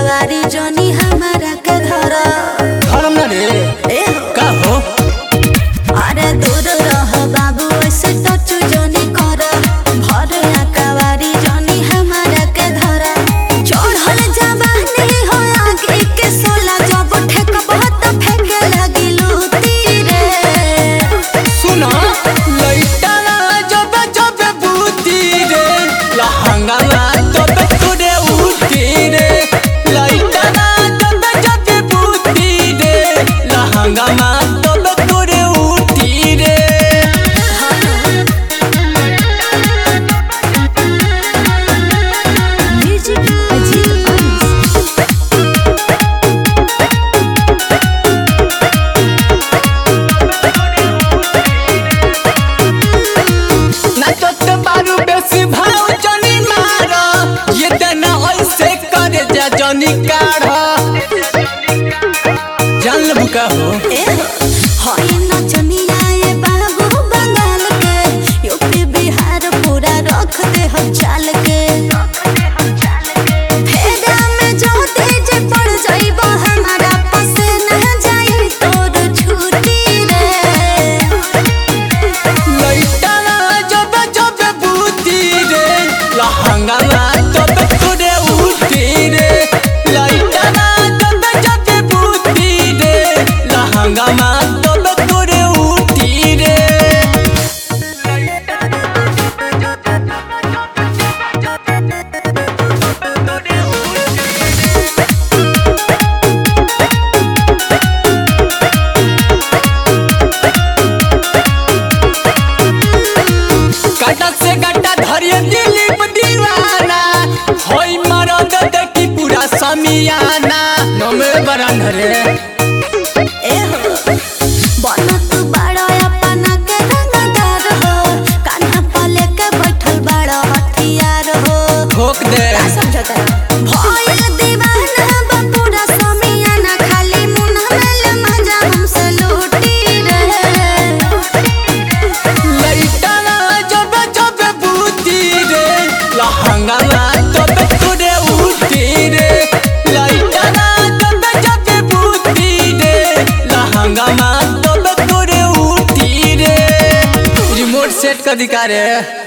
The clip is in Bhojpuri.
अकवारी जोनी हमारा के धरा धर्म न रे ए का हो अरे दूर रह बाबू ऐसे टच जोनी कर भर अकवारी जोनी हमारा के धरा चढ़ल जवानी हो आगे के सोला जब ठेक बहुत फेंके लगी लूटी रे सुना लइटा जब जब बूती रे लहंगा तब तोरे उठी रे लइटा जब जब बूती रे लहंगा तब तोरे उठी रे म्यूजिक अजीब नाचत बारू बेसी भाव जनी मार ये देना ऐसे करे जा जनी काढ़ जान लेबू का हो हई नचनिया ए बाबू बंगाल के यूपी बिहार पूरा रख दे हम चाल के फेरा में जो तेज पड़ जाइबो हमारा पसे न जाई तोर छुट्टी रे लइटा जब जब बूती रे लहंगा तब तोरे उठी रे लइटा जब जब बूती रे लहंगा तब तोरे उठी रे काटा से काटा धरिए दिलीप दीवाना होई मरद देखी पूरा समियाना नमे बरन रे ए हो बना तू बड़ा अपना के रंगदार हो कान्हा पले के बैठल बड़ा हथियार हो ठोक दे का समझता भइल दीवाना बा पूरा समियाना खाली मुन्ना मेल मजा हमसे लूटी रहे लइटा जब जब बूती रे लहंगा तब तोरे उठी रे लइटा जब जब बूती रे लहंगा तब तोरे उठी रे रिमोट सेट का अधिकार है।